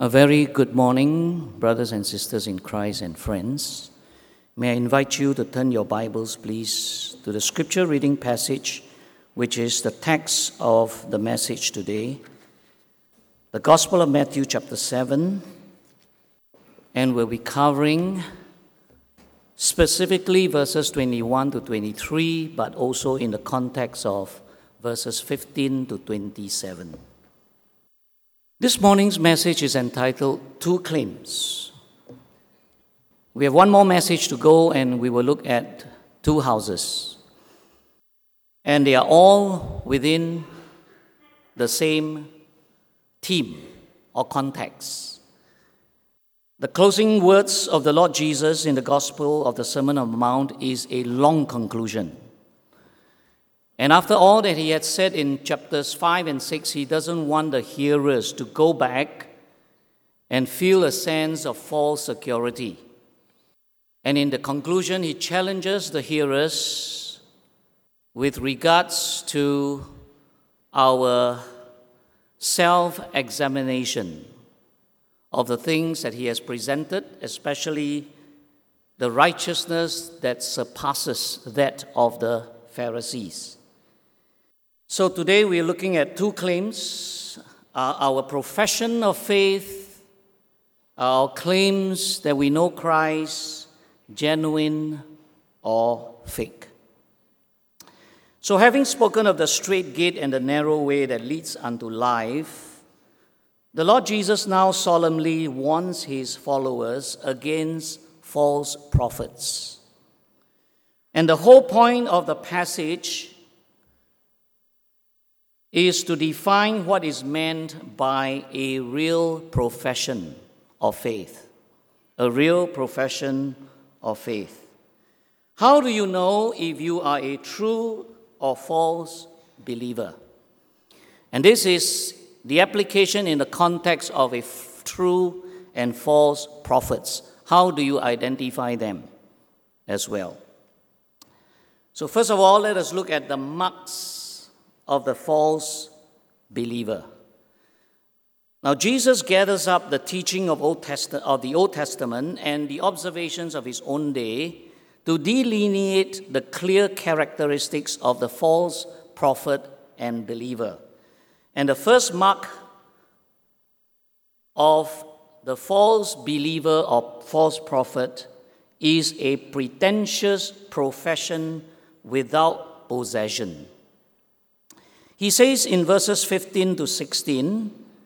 A very good morning, brothers and sisters in Christ and friends. May I invite you to turn your Bibles, please, to the scripture reading passage, which is the text of the message today, the Gospel of Matthew chapter 7, and we'll be covering specifically verses 21 to 23, but also in the context of verses 15 to 27. This morning's message is entitled Two Claims. We have one more message to go, and we will look at two houses. And they are all within the same theme or context. The closing words of the Lord Jesus in the Gospel of the Sermon on the Mount is a long conclusion. And after all that he had said in chapters 5 and 6, he doesn't want the hearers to go back and feel a sense of false security. And in the conclusion, he challenges the hearers with regards to our self-examination of the things that he has presented, especially the righteousness that surpasses that of the Pharisees. So today we're looking at two claims, our profession of faith, our claims that we know Christ, genuine or fake. So having spoken of the straight gate and the narrow way that leads unto life, the Lord Jesus now solemnly warns his followers against false prophets. And the whole point of the passage is to define what is meant by a real profession of faith. A real profession of faith. How do you know if you are a true or false believer? And this is the application in the context of a true and false prophets. How do you identify them as well? So first of all, let us look at the marks of the false believer. Now, Jesus gathers up the teaching of the Old Testament and the observations of his own day to delineate the clear characteristics of the false prophet and believer. And the first mark of the false believer or false prophet is a pretentious profession without possession. He says in verses 15 to 16,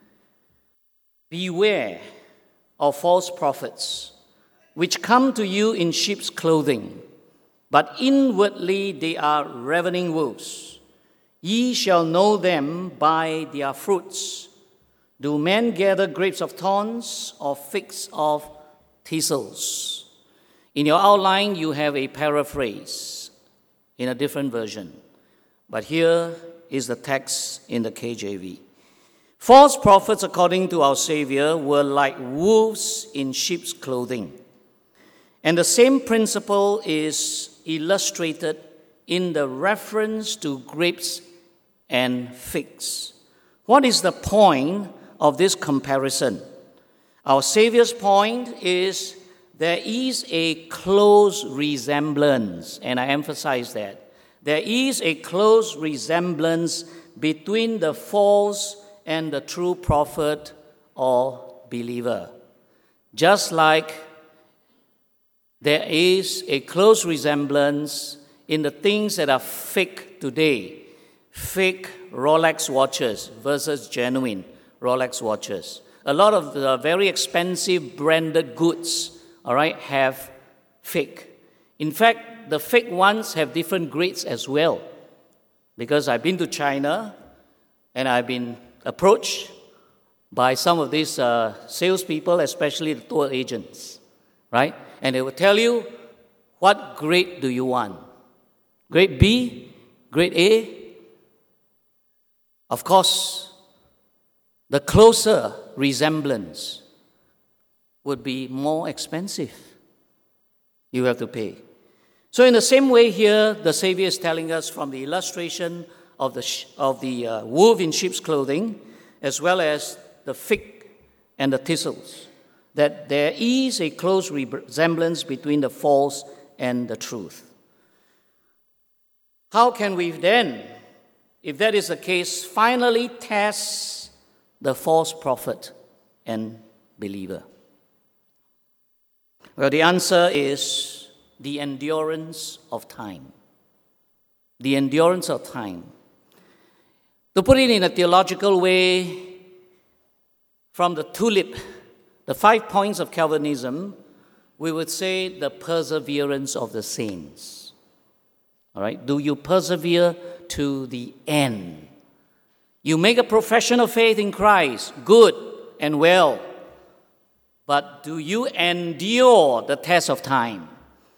"Beware of false prophets, which come to you in sheep's clothing, but inwardly they are ravening wolves. Ye shall know them by their fruits. Do men gather grapes of thorns or figs of thistles?" In your outline, you have a paraphrase in a different version. But here is the text in the KJV. False prophets, according to our Savior, were like wolves in sheep's clothing. And the same principle is illustrated in the reference to grapes and figs. What is the point of this comparison? Our Savior's point is there is a close resemblance, and I emphasize that. There is a close resemblance between the false and the true prophet or believer. Just like there is a close resemblance in the things that are fake today. Fake Rolex watches versus genuine Rolex watches. A lot of the very expensive branded goods, have fake. In fact, the fake ones have different grades as well. Because I've been to China and I've been approached by some of these salespeople, especially the tour agents, right? And they will tell you, what grade do you want? Grade B? Grade A? Of course, the closer resemblance would be more expensive. You have to pay. So in the same way here, the Savior is telling us from the illustration of the wolf in sheep's clothing, as well as the fig and the thistles, that there is a close resemblance between the false and the truth. How can we then, if that is the case, finally test the false prophet and believer? Well, the answer is the endurance of time. The endurance of time. To put it in a theological way, from the tulip, the 5 points of Calvinism, we would say the perseverance of the saints. All right? Do you persevere to the end? You make a profession of faith in Christ, good and well. But do you endure the test of time?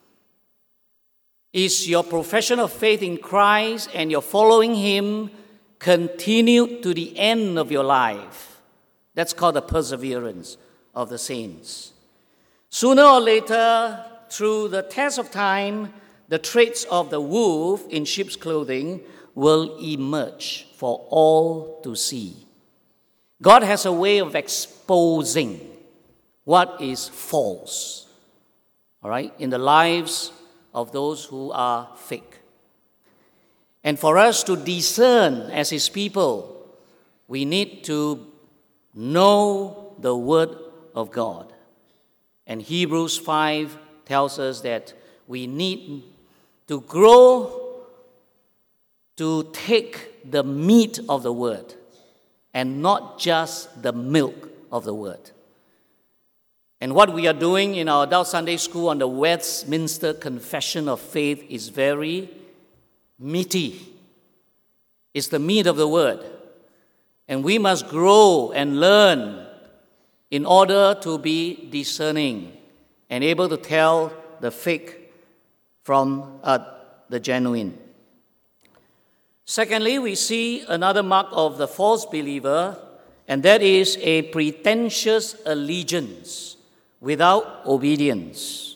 Is your profession of faith in Christ and your following Him continued to the end of your life? That's called the perseverance of the saints. Sooner or later, through the test of time, the traits of the wolf in sheep's clothing will emerge for all to see. God has a way of exposing what is false, all right, in the lives of those who are fake. And for us to discern as His people, we need to know the Word of God. And Hebrews 5 tells us that we need to grow to take the meat of the Word and not just the milk of the Word. And what we are doing in our adult Sunday school on the Westminster Confession of Faith is very meaty. It's the meat of the Word. And we must grow and learn in order to be discerning and able to tell the fake from the genuine. Secondly, we see another mark of the false believer, and that is a pretentious allegiance without obedience.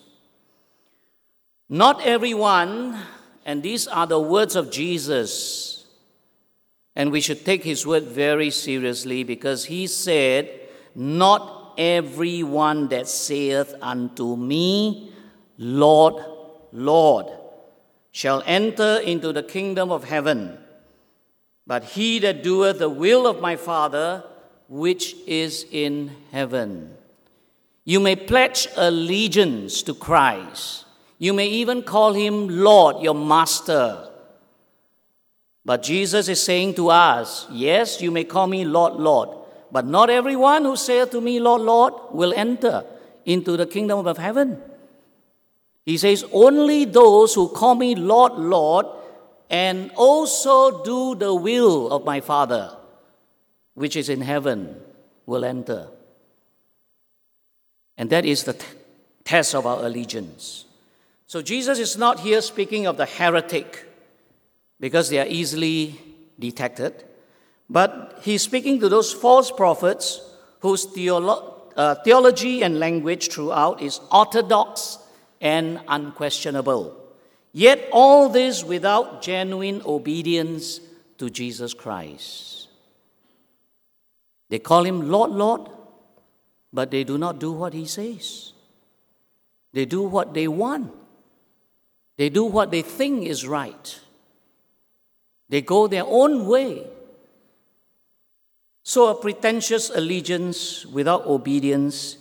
Not everyone, and these are the words of Jesus, and we should take His word very seriously because He said, "Not everyone that saith unto me, Lord, Lord, shall enter into the kingdom of heaven, but he that doeth the will of my Father which is in heaven." You may pledge allegiance to Christ. You may even call Him Lord, your Master. But Jesus is saying to us, yes, you may call me Lord, Lord, but not everyone who saith to me, Lord, Lord, will enter into the kingdom of heaven. He says, only those who call me Lord, Lord, and also do the will of my Father, which is in heaven, will enter. And that is the test of our allegiance. So Jesus is not here speaking of the heretic, because they are easily detected, but He's speaking to those false prophets whose theology and language throughout is orthodox and unquestionable. Yet all this without genuine obedience to Jesus Christ. They call Him Lord, Lord, but they do not do what He says. They do what they want. They do what they think is right. They go their own way. So a pretentious allegiance without obedience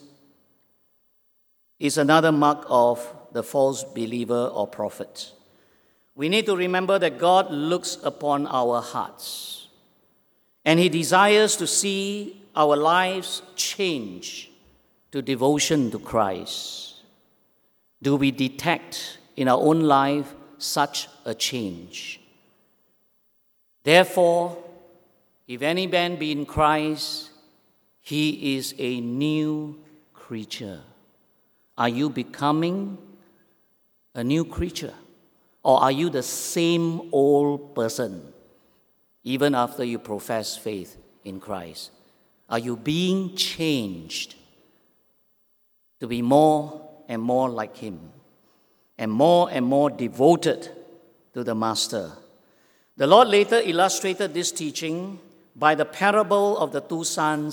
is another mark of the false believer or prophet. We need to remember that God looks upon our hearts, and He desires to see our lives change to devotion to Christ. Do we detect in our own life such a change? Therefore, if any man be in Christ, he is a new creature. Are you becoming a new creature? Or are you the same old person, even after you profess faith in Christ? Are you being changed to be more and more like Him, and more devoted to the Master? The Lord later illustrated this teaching by the parable of the two sons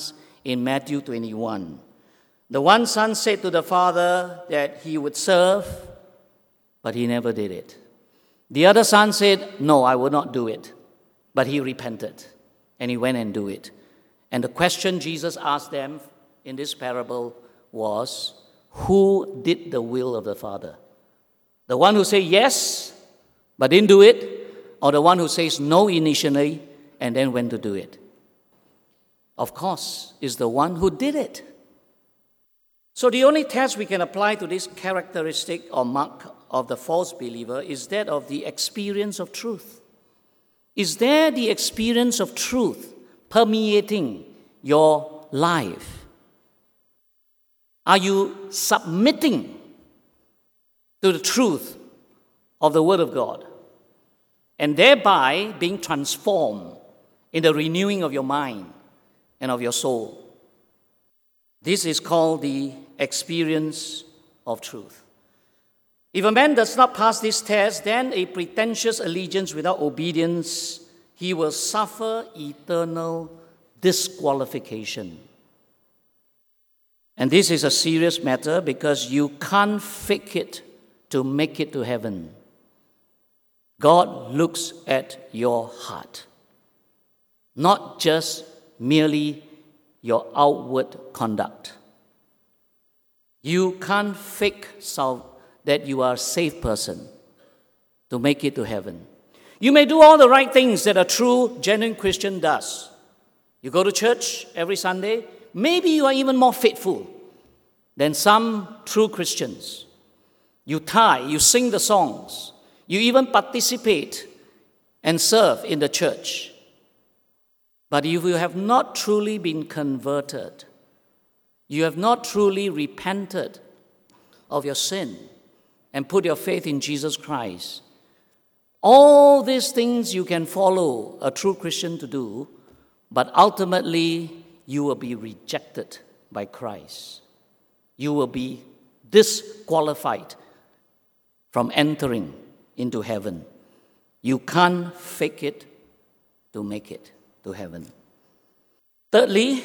in Matthew 21. The one son said to the father that he would serve, but he never did it. The other son said, no, I will not do it. But he repented, and he went and do it. And the question Jesus asked them in this parable was, who did the will of the Father? The one who said yes, but didn't do it, or the one who says no initially, and then went to do it? Of course, is the one who did it. So the only test we can apply to this characteristic or mark of the false believer is that of the experience of truth. Is there the experience of truth permeating your life? Are you submitting to the truth of the Word of God and thereby being transformed in the renewing of your mind and of your soul? This is called the experience of truth. If a man does not pass this test, then a pretentious allegiance without obedience, he will suffer eternal disqualification. And this is a serious matter because you can't fake it to make it to heaven. God looks at your heart, not just merely your outward conduct. You can't fake that you are a safe person to make it to heaven. You may do all the right things that a true, genuine Christian does. You go to church every Sunday. Maybe you are even more faithful than some true Christians. You tithe, you sing the songs. You even participate and serve in the church. But if you have not truly been converted, you have not truly repented of your sin and put your faith in Jesus Christ, all these things you can follow a true Christian to do, but ultimately you will be rejected by Christ. You will be disqualified from entering into heaven. You can't fake it to make it to heaven. Thirdly,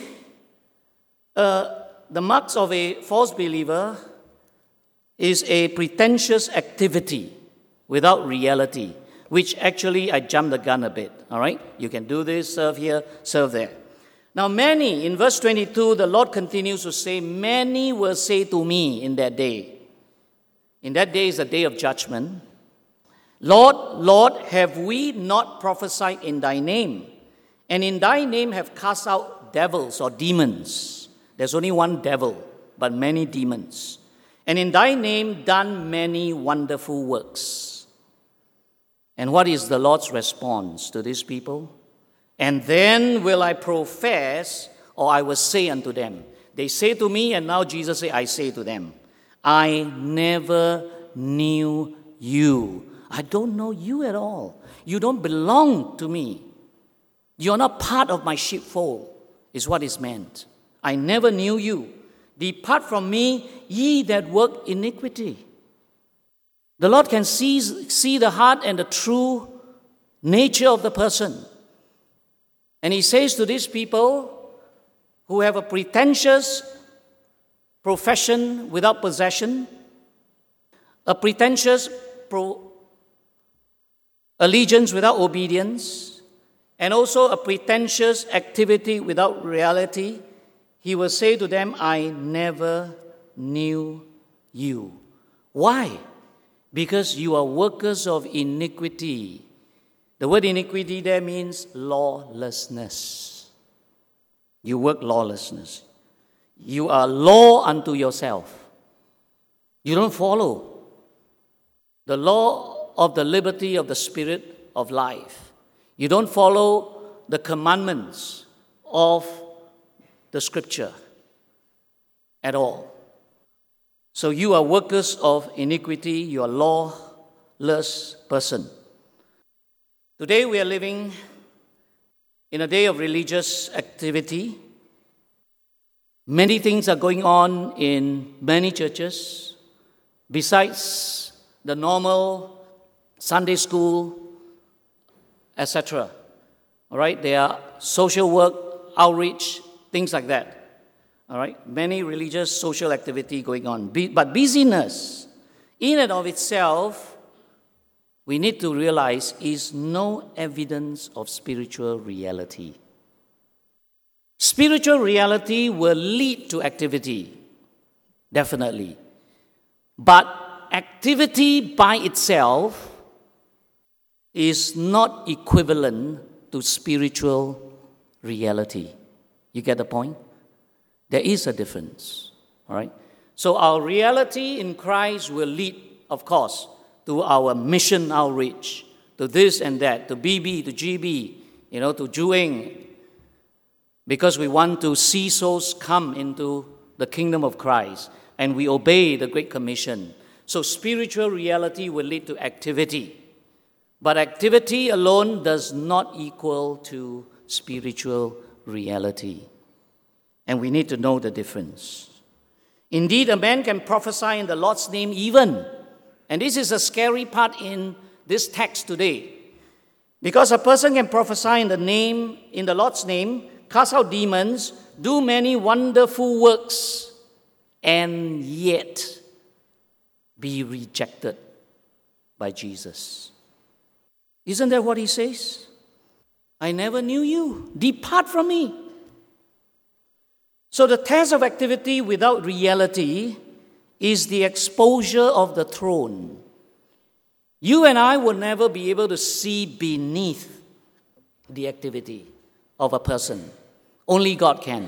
the marks of a false believer is a pretentious activity without reality, which actually I jumped the gun a bit, all right? You can do this, serve here, serve there. Now many, in verse 22, the Lord continues to say, many will say to me in that day. In that day is the day of judgment. Lord, Lord, have we not prophesied in thy name? And in thy name have cast out devils or demons. There's only one devil, but many demons. And in thy name done many wonderful works. And what is the Lord's response to these people? And then will I profess, or I will say unto them. They say to me, and now Jesus says, I say to them, I never knew you. I don't know you at all. You don't belong to me. You're not part of my sheepfold, is what is meant. I never knew you. Depart from me, ye that work iniquity. The Lord can see the heart and the true nature of the person. And he says to these people who have a pretentious profession without possession, a pretentious allegiance without obedience, and also a pretentious activity without reality, he will say to them, I never knew you. Why? Because you are workers of iniquity. The word iniquity there means lawlessness. You work lawlessness. You are law unto yourself. You don't follow the law of the liberty of the spirit of life. You don't follow the commandments of the scripture at all. So you are workers of iniquity. You are lawless person. Today we are living in a day of religious activity. Many things are going on in many churches. Besides the normal Sunday school, etc. All right, there are social work, outreach, things like that. all right? Many religious, social activity going on. But busyness, in and of itself, we need to realize is no evidence of spiritual reality. Spiritual reality will lead to activity, definitely. But activity by itself is not equivalent to spiritual reality. You get the point? There is a difference, all right? So our reality in Christ will lead, of course, to our mission outreach, to this and that, to BB, to GB, to Juing, because we want to see souls come into the kingdom of Christ, and we obey the Great Commission. So spiritual reality will lead to activity. But activity alone does not equal to spiritual reality. And we need to know the difference. Indeed, a man can prophesy in the Lord's name even. And this is a scary part in this text today. Because a person can prophesy in the Lord's name, cast out demons, do many wonderful works, and yet be rejected by Jesus. Isn't that what he says? I never knew you. Depart from me. So the test of activity without reality is the exposure of the throne. You and I will never be able to see beneath the activity of a person. Only God can.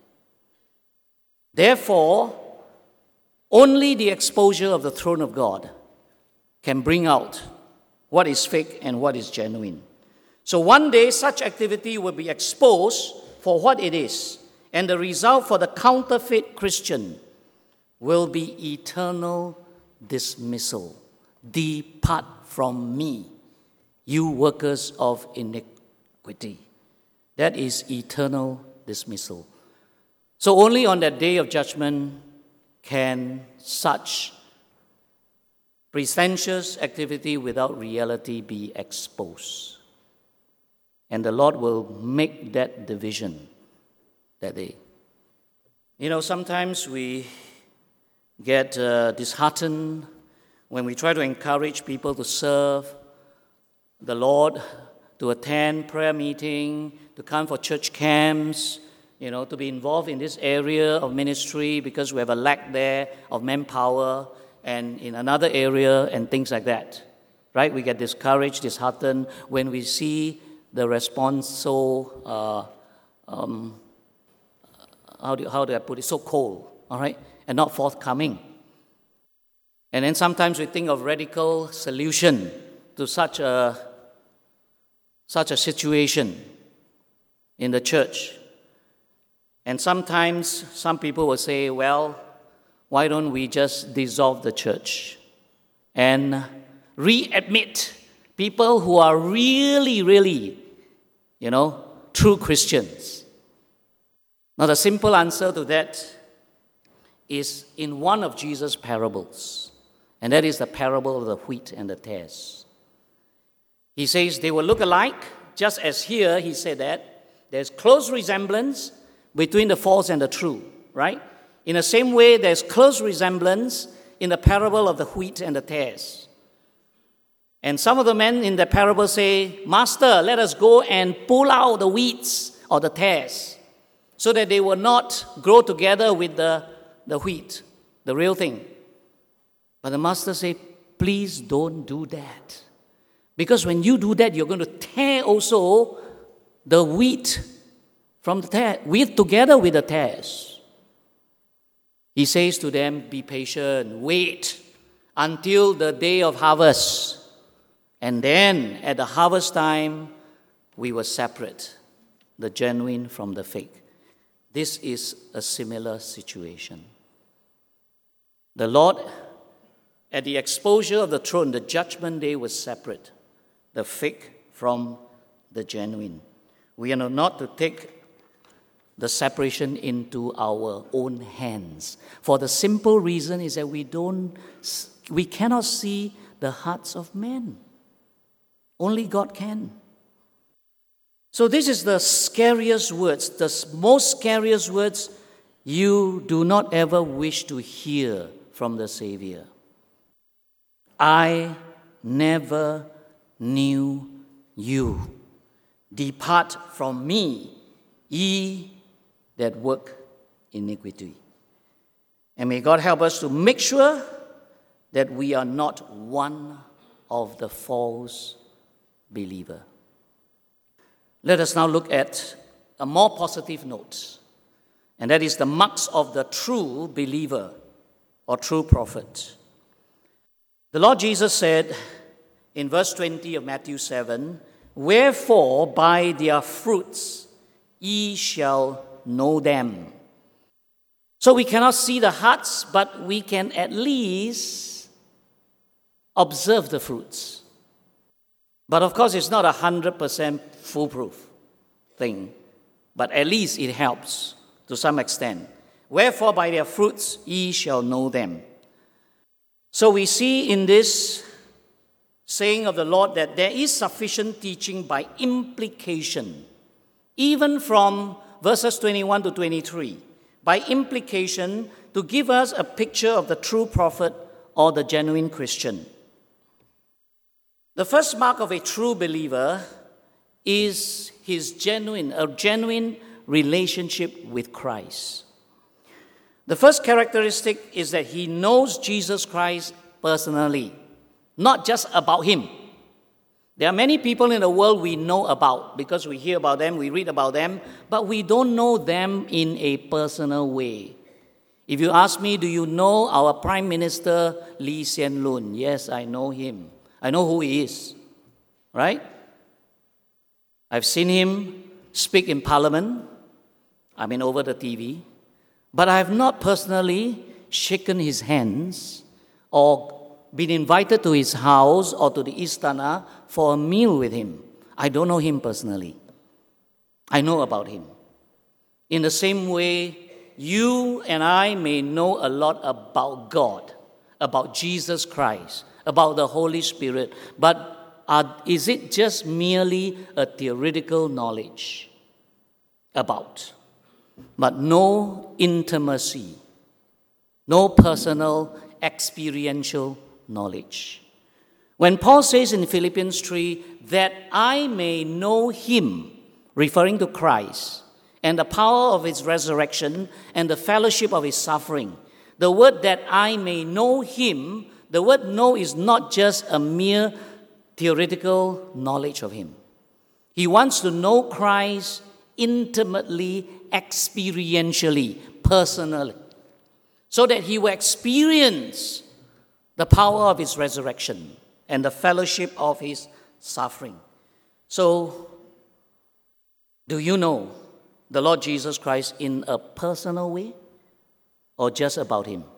Therefore, only the exposure of the throne of God can bring out what is fake and what is genuine. So one day, such activity will be exposed for what it is, and the result for the counterfeit Christian will be eternal dismissal. Depart from me, you workers of iniquity. That is eternal dismissal. So only on that day of judgment can such pretentious activity without reality be exposed. And the Lord will make that division that day. Sometimes we get disheartened when we try to encourage people to serve the Lord, to attend prayer meeting, to come for church camps, to be involved in this area of ministry because we have a lack there of manpower, and in another area and things like that, right? We get discouraged, disheartened when we see the response so, how do I put it, so cold, all right, and not forthcoming. And then sometimes we think of radical solution to such a situation in the church. And sometimes some people will say, well, why don't we just dissolve the church and readmit people who are really, really, true Christians? Now, the simple answer to that is in one of Jesus' parables, and that is the parable of the wheat and the tares. He says they will look alike, just as here he said that. There's close resemblance between the false and the true, right? In the same way, there's close resemblance in the parable of the wheat and the tares. And some of the men in the parable say, Master, let us go and pull out the weeds or the tares so that they will not grow together with the wheat, the real thing. But the master said, please don't do that. Because when you do that, you're going to tear also the wheat from the tares, wheat together with the tares. He says to them, be patient, wait until the day of harvest. And then at the harvest time, we will separate the genuine from the fake. This is a similar situation. The Lord, at the exposure of the throne, the judgment day will separate the fake from the genuine. We are not to take the separation into our own hands. For the simple reason is that we cannot see the hearts of men. Only God can. So this is the scariest words, the most scariest words you do not ever wish to hear from the Savior. I never knew you. Depart from me, ye that work iniquity. And may God help us to make sure that we are not one of the false believer. Let us now look at a more positive note, and that is the marks of the true believer or true prophet. The Lord Jesus said in verse 20 of Matthew 7, "Wherefore by their fruits ye shall know them." So we cannot see the hearts, but we can at least observe the fruits. But of course, it's not 100% foolproof thing, but at least it helps to some extent. Wherefore by their fruits ye shall know them. So we see in this saying of the Lord that there is sufficient teaching by implication, even from verses 21 to 23, by implication to give us a picture of the true prophet or the genuine Christian. The first mark of a true believer is a genuine relationship with Christ. The first characteristic is that he knows Jesus Christ personally, not just about him. There are many people in the world we know about because we hear about them, we read about them, but we don't know them in a personal way. If you ask me, do you know our Prime Minister Lee Hsien Loong? Yes, I know him. I know who he is, right? I've seen him speak in Parliament, over the TV, but I have not personally shaken his hands or been invited to his house or to the Istana for a meal with him. I don't know him personally. I know about him. In the same way, you and I may know a lot about God, about Jesus Christ, about the Holy Spirit, but is it just merely a theoretical knowledge about, but no intimacy, no personal experiential knowledge? When Paul says in Philippians 3, that I may know him, referring to Christ, and the power of his resurrection and the fellowship of his suffering, the word that I may know him, the word know is not just a mere theoretical knowledge of him. He wants to know Christ intimately, experientially, personally, so that he will experience the power of his resurrection and the fellowship of his suffering. So, do you know the Lord Jesus Christ in a personal way or just about him?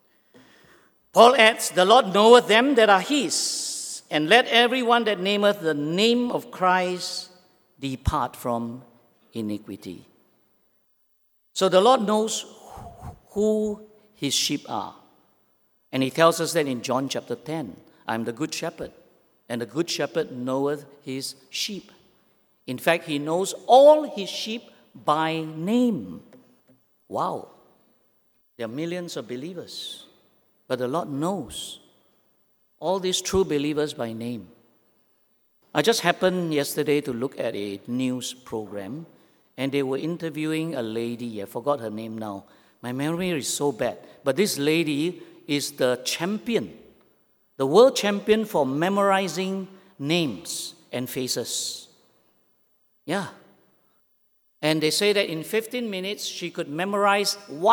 Paul adds, the Lord knoweth them that are his, and let everyone that nameth the name of Christ depart from iniquity. So the Lord knows who his sheep are. And he tells us that in John chapter 10, I am the good shepherd, and the good shepherd knoweth his sheep. In fact, he knows all his sheep by name. Wow. There are millions of believers, but the Lord knows all these true believers by name. I just happened yesterday to look at a news program, and they were interviewing a lady. I forgot her name now. My memory is so bad. But this lady is the champion, the world champion for memorizing names and faces. Yeah. And they say that in 15 minutes, she could memorize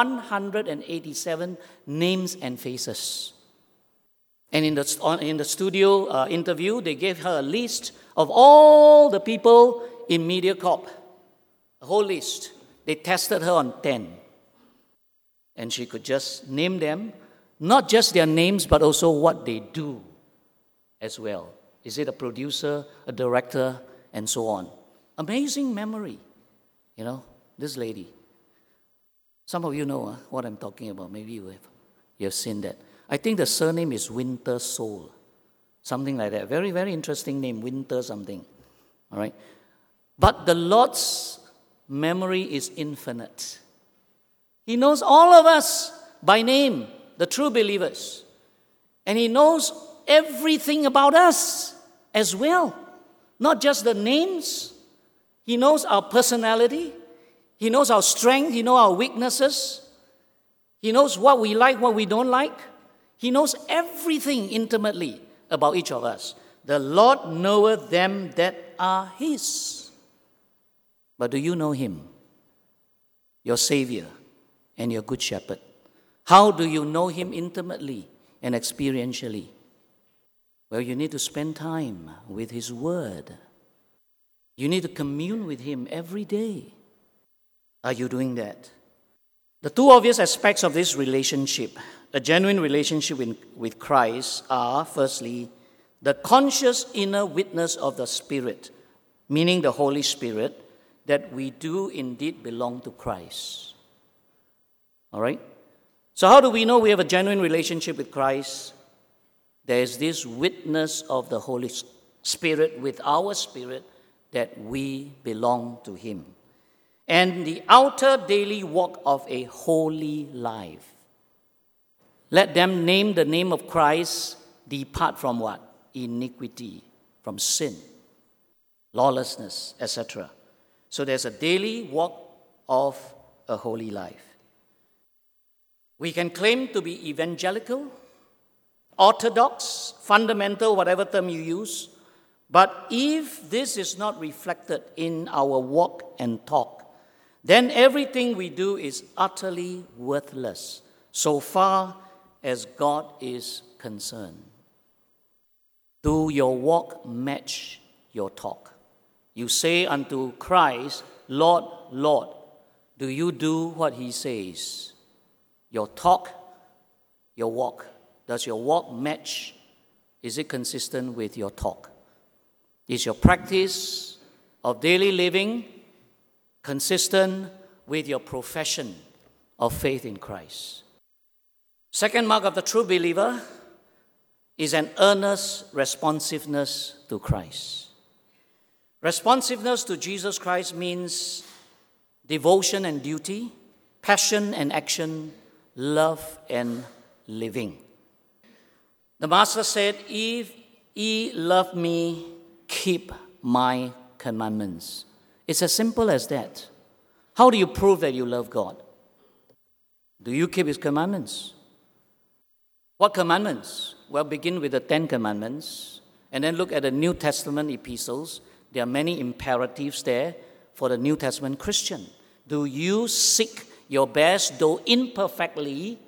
187 names and faces. And in the studio interview, they gave her a list of all the people in MediaCorp, a whole list. They tested her on 10. And she could just name them, not just their names, but also what they do as well. Is it a producer, a director, and so on? Amazing memory. This lady. Some of you know what I'm talking about. Maybe you have seen that. I think the surname is Winter Soul. Something like that. Very, very interesting name, Winter something. All right? But the Lord's memory is infinite. He knows all of us by name, the true believers. And He knows everything about us as well. Not just the names. He knows our personality. He knows our strength. He knows our weaknesses. He knows what we like, what we don't like. He knows everything intimately about each of us. The Lord knoweth them that are His. But do you know Him, your Savior and your Good Shepherd? How do you know Him intimately and experientially? Well, you need to spend time with His Word. You need to commune with Him every day. Are you doing that? The two obvious aspects of this relationship, a genuine relationship with Christ, are, firstly, the conscious inner witness of the Spirit, meaning the Holy Spirit, that we do indeed belong to Christ. All right? So how do we know we have a genuine relationship with Christ? There is this witness of the Holy Spirit with our spirit that we belong to Him. And the outer daily walk of a holy life. Let them name the name of Christ, depart from what? Iniquity, from sin, lawlessness, etc. So there's a daily walk of a holy life. We can claim to be evangelical, orthodox, fundamental, whatever term you use, but if this is not reflected in our walk and talk, then everything we do is utterly worthless, so far as God is concerned. Do your walk match your talk? You say unto Christ, Lord, Lord. Do you do what He says? Your talk, your walk. Does your walk match? Is it consistent with your talk? Is your practice of daily living consistent with your profession of faith in Christ? Second mark of the true believer is an earnest responsiveness to Christ. Responsiveness to Jesus Christ means devotion and duty, passion and action, love and living. The Master said, if ye love me, keep my commandments. It's as simple as that. How do you prove that you love God? Do you keep His commandments? What commandments? Well, begin with the 10 Commandments, and then look at the New Testament epistles. There are many imperatives there for the New Testament Christian. Do you seek your best, though imperfectly,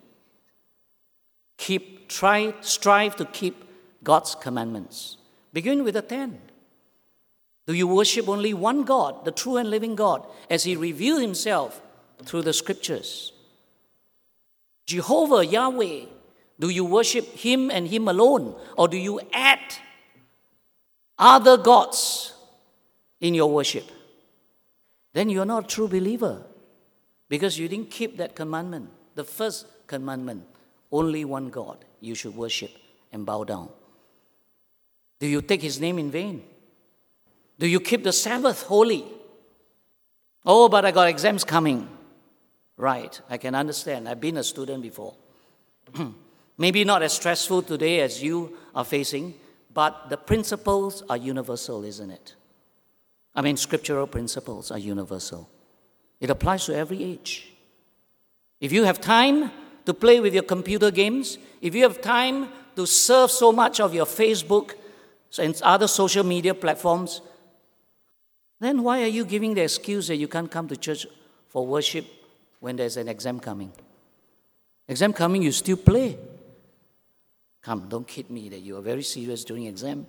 strive to keep God's commandments? Begin with the 10. Do you worship only one God, the true and living God, as He revealed Himself through the Scriptures? Jehovah, Yahweh, do you worship Him and Him alone? Or do you add other gods in your worship? Then you're not a true believer because you didn't keep that commandment. The first commandment, only one God you should worship and bow down. Do you take His name in vain? Do you keep the Sabbath holy? Oh, but I got exams coming. Right, I can understand. I've been a student before. Maybe not as stressful today as you are facing, but the principles are universal, isn't it? I mean, scriptural principles are universal. It applies to every age. If you have time to play with your computer games, if you have time to surf so much of your Facebook and other social media platforms, then why are you giving the excuse that you can't come to church for worship when there's an exam coming? Exam coming, you still play. Come, don't kid me that you are very serious during exam.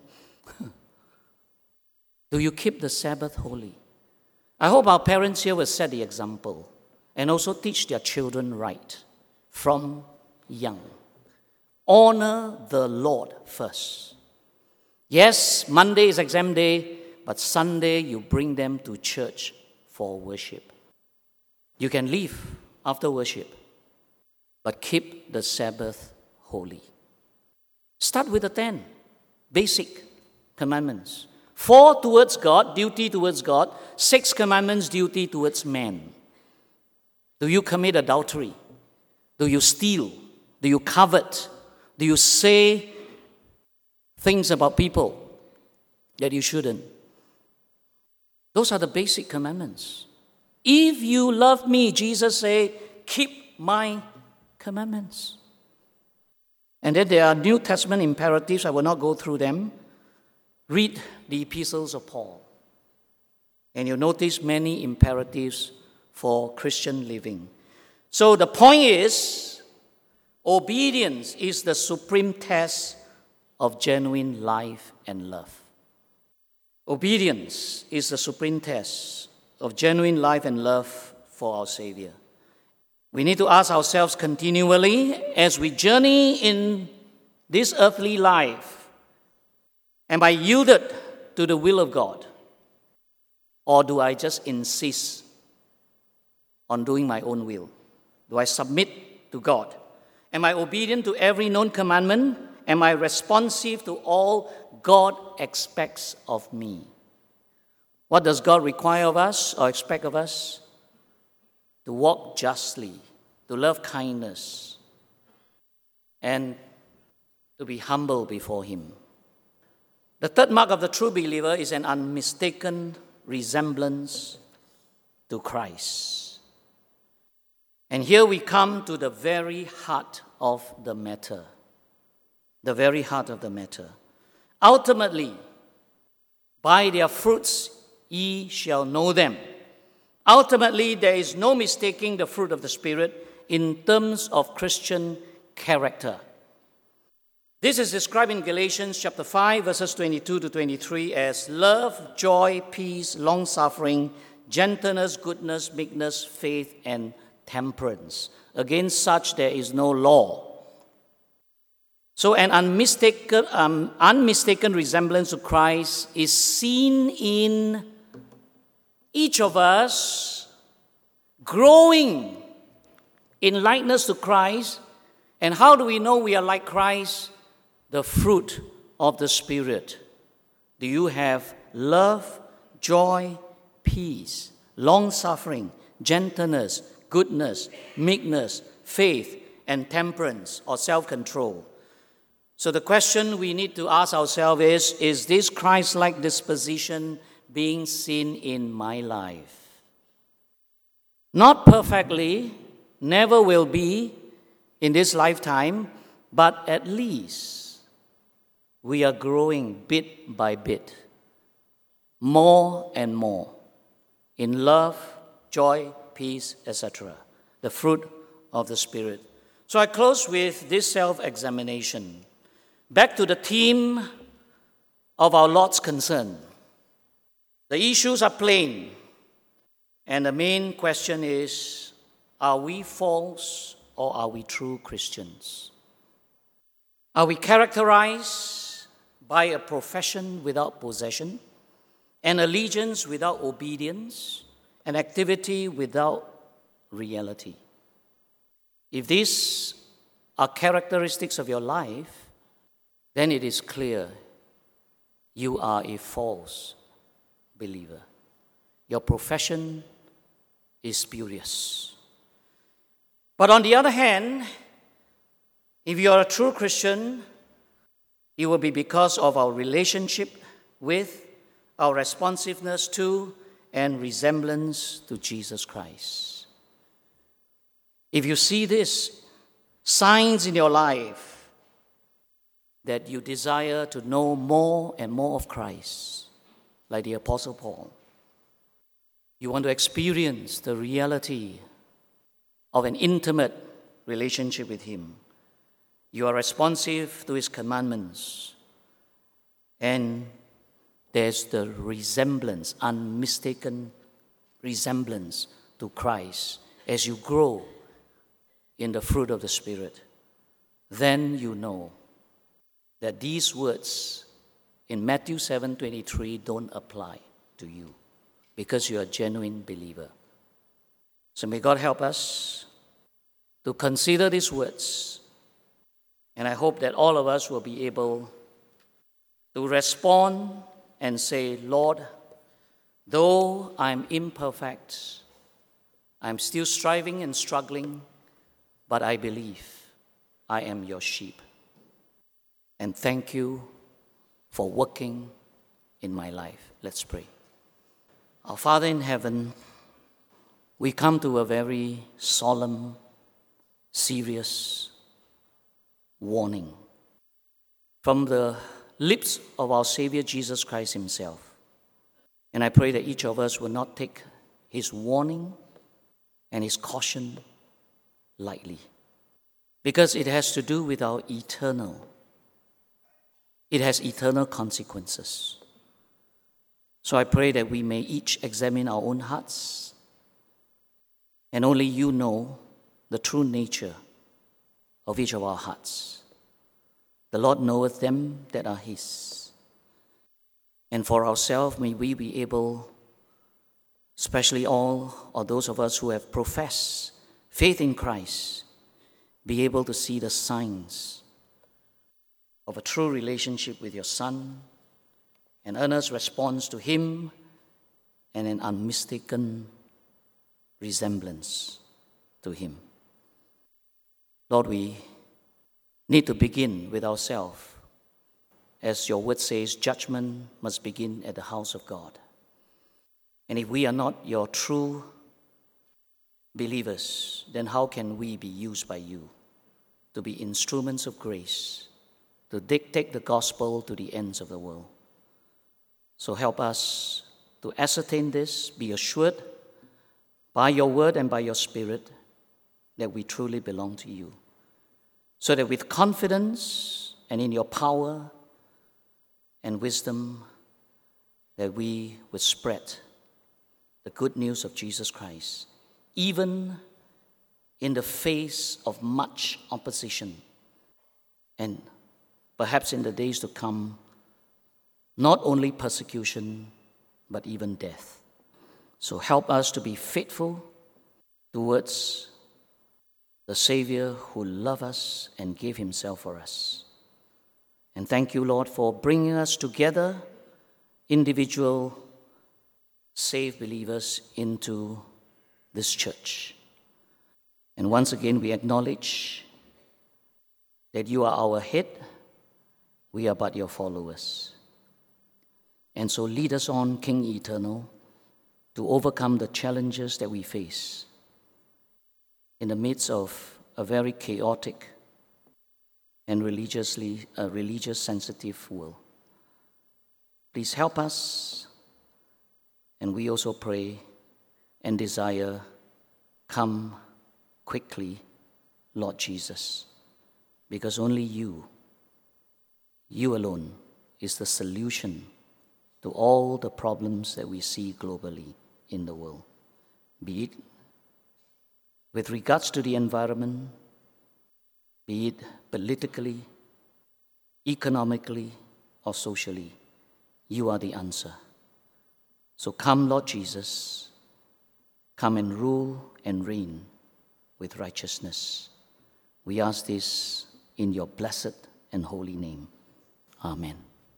Do you keep the Sabbath holy? I hope our parents here will set the example and also teach their children right from young. Honor the Lord first. Yes, Monday is exam day, but Sunday you bring them to church for worship. You can leave after worship, but keep the Sabbath holy. Start with the 10 basic commandments. 4 towards God, duty towards God. 6 commandments, duty towards man. Do you commit adultery? Do you steal? Do you covet? Do you say things about people that you shouldn't? Those are the basic commandments. If you love me, Jesus said, keep my commandments. And then there are New Testament imperatives. I will not go through them. Read the epistles of Paul. And you'll notice many imperatives for Christian living. So the point is, obedience is the supreme test of genuine life and love. Obedience is the supreme test of genuine life and love for our Savior. We need to ask ourselves continually as we journey in this earthly life, am I yielded to the will of God? Or do I just insist on doing my own will? Do I submit to God? Am I obedient to every known commandment? Am I responsive to all God expects of me? What does God require of us or expect of us? To walk justly, to love kindness, and to be humble before Him. The third mark of the true believer is an unmistaken resemblance to Christ. And here we come to the very heart of the matter. The very heart of the matter. Ultimately, by their fruits ye shall know them. Ultimately, there is no mistaking the fruit of the Spirit in terms of Christian character. This is described in Galatians chapter 5, verses 22 to 23 as love, joy, peace, long-suffering, gentleness, goodness, meekness, faith, and temperance. Against such there is no law. So an unmistaken resemblance to Christ is seen in each of us growing in likeness to Christ. And how do we know we are like Christ? The fruit of the Spirit. Do you have love, joy, peace, long-suffering, gentleness, goodness, meekness, faith, and temperance or self-control? So the question we need to ask ourselves is this Christ-like disposition being seen in my life? Not perfectly, never will be in this lifetime, but at least we are growing bit by bit, more and more, in love, joy, peace, etc., the fruit of the Spirit. So I close with this self-examination. Back to the theme of our Lord's concern. The issues are plain, and the main question is, are we false or are we true Christians? Are we characterized by a profession without possession, an allegiance without obedience, an activity without reality? If these are characteristics of your life, then it is clear you are a false believer. Your profession is spurious. But on the other hand, if you are a true Christian, it will be because of our relationship with, our responsiveness to, and resemblance to Jesus Christ. If you see this, signs in your life that you desire to know more and more of Christ, like the Apostle Paul, you want to experience the reality of an intimate relationship with Him. You are responsive to His commandments. And there's the resemblance, unmistaken resemblance to Christ as you grow in the fruit of the Spirit. Then you know that these words in Matthew 7:23 don't apply to you because you're a genuine believer. So may God help us to consider these words. And I hope that all of us will be able to respond and say, Lord, though I'm imperfect, I'm still striving and struggling, but I believe I am your sheep. And thank you for working in my life. Let's pray. Our Father in heaven, we come to a very solemn, serious warning from the lips of our Savior Jesus Christ himself. And I pray that each of us will not take his warning and his caution lightly, because it has to do with our eternal. It has eternal consequences. So I pray that we may each examine our own hearts, and only you know the true nature of each of our hearts. The Lord knoweth them that are his. And for ourselves, may we be able, especially all or those of us who have professed faith in Christ, be able to see the signs of a true relationship with your Son, an earnest response to him, and an unmistaken resemblance to him. Lord, we need to begin with ourselves. As your word says, judgment must begin at the house of God. And if we are not your true believers, then how can we be used by you to be instruments of grace, to take the gospel to the ends of the world? So help us to ascertain this, be assured by your word and by your Spirit that we truly belong to you, so that with confidence and in your power and wisdom, that we would spread the good news of Jesus Christ, even in the face of much opposition, and perhaps in the days to come, not only persecution, but even death. So help us to be faithful towards the Savior who loved us and gave himself for us. And thank you, Lord, for bringing us together, individual saved believers, into this church. And once again, we acknowledge that you are our head, we are but your followers. And so lead us on, King Eternal, to overcome the challenges that we face in the midst of a very chaotic and religious sensitive world. Please help us, and we also pray and desire, come quickly, Lord Jesus, because only you alone is the solution to all the problems that we see globally in the world, be it with regards to the environment, be it politically, economically, or socially. You are the answer. So come, Lord Jesus, come and rule and reign with righteousness. We ask this in your blessed and holy name. Amen.